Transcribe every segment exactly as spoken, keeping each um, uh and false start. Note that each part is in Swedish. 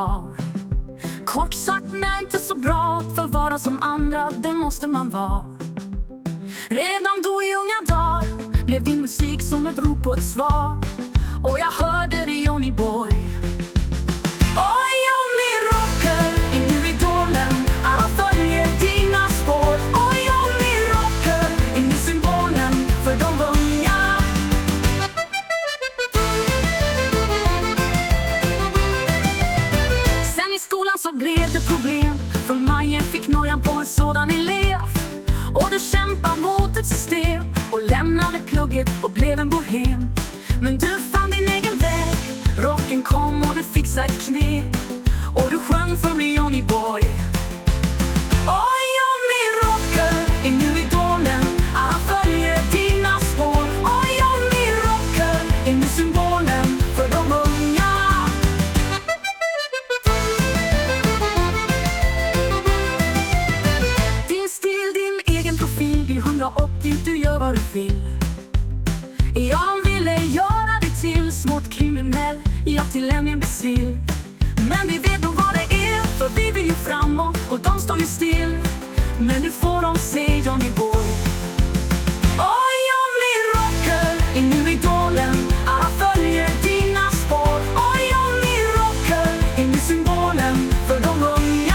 kvar. Kort sagt, nej, inte så bra. För vara som andra, det måste man vara. Redan då i unga dagar blev din musik som ett rop på ett svar. Och jag hörde det, Johnny Boy. Oj, Johnny rocker, är nu idolen. Alla följer dina spår. Oj, Johnny rocker, är nu symbolen för de unga. Sen i skolan så blev det problem. För Majen fick nojan på en sådan elev. Och du kämpade mot ett system och lämnade plugget och blev en bohem. Men du fann din egen väg. Rocken kom och du fixade ett knä. Och du sjöng för mig, Johnny Boy. Oj, Johnny rocker, är nu idolen. Alla följer dina spår. Oj, Johnny rocker, är nu symbolen för de unga. Din stil, din egen profil. I hundraåttio, du gör vad du vill. Jag ville göra dig till smått kriminell, ja, till en imbecill. Men vi vet nog vad det är, för vi vill ju framåt och de står ju still. Men nu får de se, Johnny Boy. Oj, Johnny rocker, är nu idolen. Alla följer dina spår. Oj, Johnny rocker, är nu symbolen för de unga.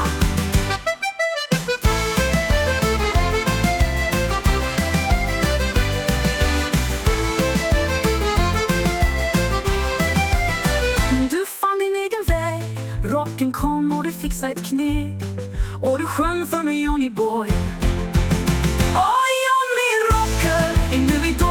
Rocken kom och du fixade ett knä. Och du sjöng för mig, Johnny Boy. Oj, Johnny rocker, är nu idag.